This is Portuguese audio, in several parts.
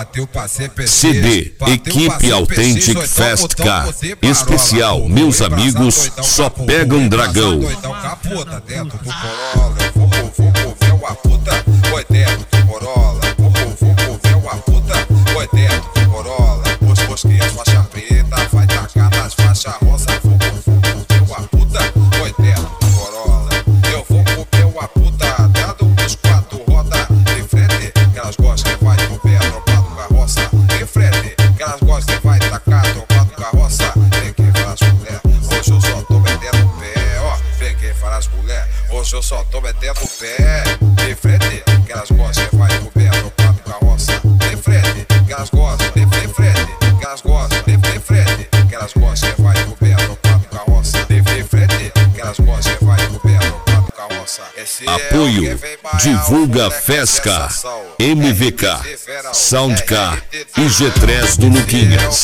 CD Equipe Authentic Fast Car especial, meus amigos só pegam dragão. Então capota dentro do Corolla, vou ver uma puta, foi dentro do Corolla, vou ver uma puta, foi dentro do Corolla. Os que as faixa preta vai tacar nas faixas rosa, vou ver uma puta, foi dentro do Corolla. Eu vou comer uma puta dentro dos quatro rodas de frente, que elas gostam que vai comer atropado carroça de frente, que elas gostam que vai tacar atropado carroça. Tem que falar as mulher, hoje eu só tô metendo o pé, ó. Vem quem fala as mulher, hoje eu só tô metendo o pé de frente, que elas gostam que vai comer atropado carroça de frente, que elas gostam de frente, que elas gostam de frente, que elas gostam que vai comer atropado carroça de frente, que elas gostam que vai comer atropado carroça. Apoio Divulga Fesca, MVK, Soundcar e G3 do Luquinhas.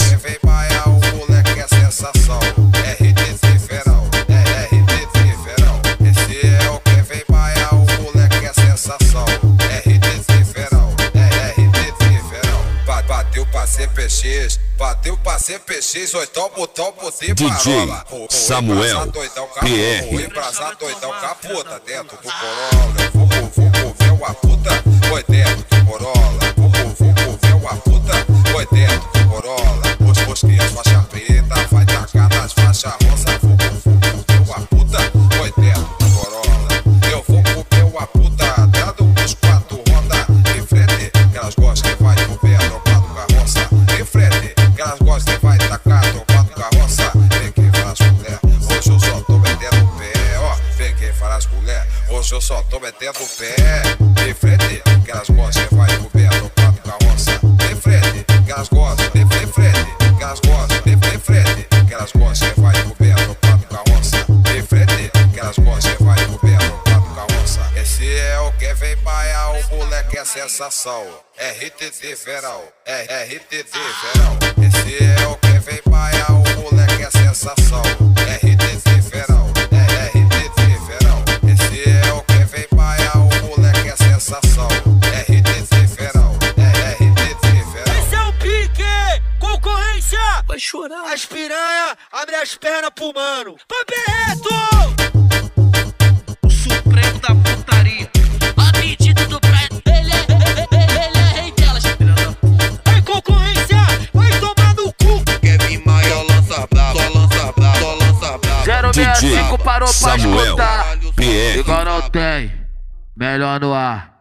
Bateu pra CPX, então botou você DJ Samuel PR. Vou embrasar doidão, capota dentro do Corolla. Vou ver uma puta, foi dentro do Corolla. Vou ver uma puta, foi dentro do Corolla. Os que as faixa preta vai tacar nas faixas rosa. Vou ver uma puta, foi dentro do Corolla. Eu vou comer uma puta dentro dos quatro rodas de frente, que elas gostam que vai comer atropado carroça de frente, que elas gostam que vai tacar atropado carroça. Vem quem fala as mulher, hoje eu só tô metendo o pé, ó. Vem quem fala as mulher, hoje eu só tô metendo o pé de frente, que elas gostam que vai comer atropado carroça de frente, que elas gostam de frente, que elas gostam de frente, que elas gostam que vai comer atropado carroça de frente, que elas gostam que vai comer atropado carroça. Esse é o que vem baiar, o moleque é sensação. RTD verão, RTD verão. Esse é o que vem baiar, o moleque é sensação. RTD verão, RTD verão. Esse é o que vem baiar, o moleque é sensação. RTD verão, RTD verão. Esse é o pique, concorrência. Vai chorar. As piranha, abre as pernas pro mano. Papo reto! O supremo da putaria. A pedido do prédio. Ele é rei delas, filha da puta. Vai concorrência, vai tomar no cu. Kevin Maia lança bravo, só lança bravo, só lança bravo. DJ 065 parou pra Samuel escutar. PR. Igual não tem, melhor no ar.